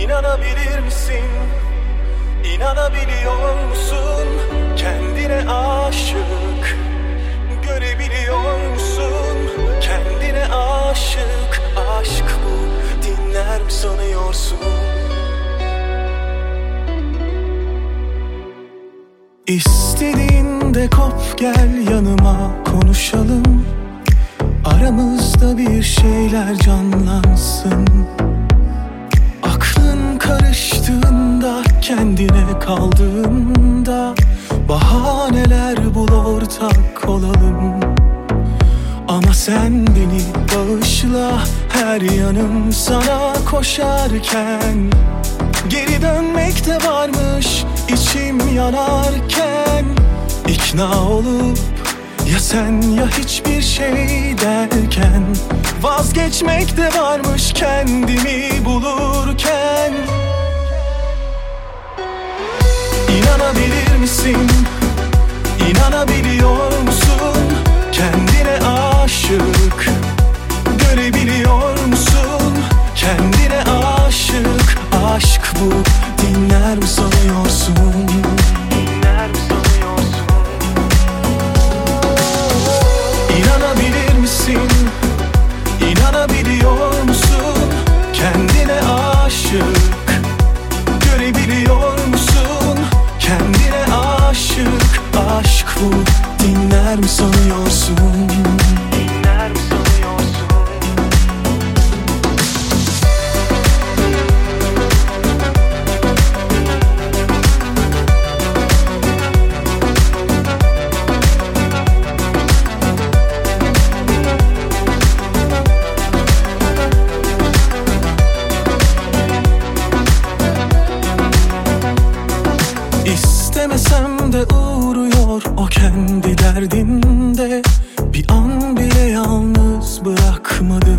İnanabilir misin? İnanabiliyor musun? Kendine aşık. Görebiliyor musun? Kendine aşık. Aşk bu, dinler mi sanıyorsun? İstediğinde kop gel yanıma, konuşalım. Aramızda bir şeyler canlansın. Aklın karıştığında, kendine kaldığında, bahaneler bul, ortak olalım. Ama sen beni bağışla, her yanım sana koşarken. Geri dönmek de varmış içim yanarken. İkna olup ya sen ya hiçbir şey derken, vazgeçmek de varmış kendimi bulurken. İnanabilir misin? İnanabiliyor musun? Kendine aşık. Görebiliyor musun? Kendine aşık. Aşk bu, dinler mi sanıyorsun? Dinler mi sanıyorsun? İnanabilir misin? İnanabiliyor musun? Kendine aşık. Görebiliyor musun? Kendine aşık. Aşk bu, dinler mi sanıyorsun? Dinler mi sanıyorsun? İstemesem de uğruyor o kendi derdinde. Bir an bile yalnız bırakmadı.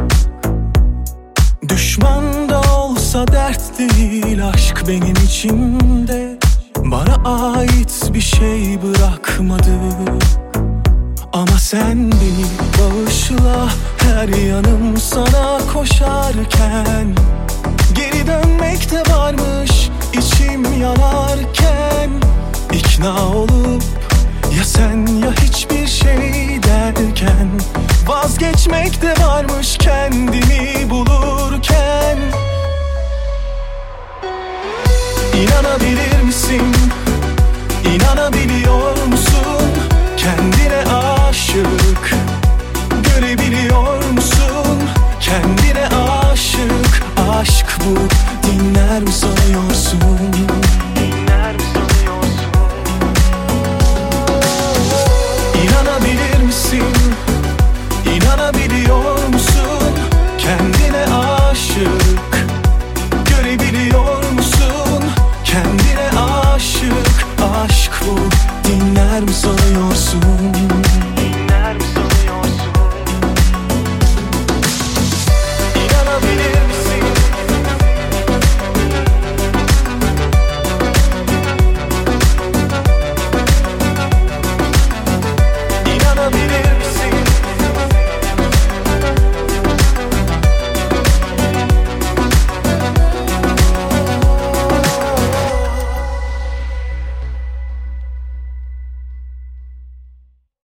Düşman da olsa dert değil aşk benim içimde. Bana ait bir şey bırakmadı. Ama sen beni bağışla, her yanım sana koşarken. Geri dönmek de varmış içim yanarken. İkna olup ya sen ya hiçbir şey derken, vazgeçmek de varmış kendimi bulurken. İnanabilir misin? İnanabiliyor musun? Kendine aşık. Görebiliyor musun? Kendine aşık. Aşk bu,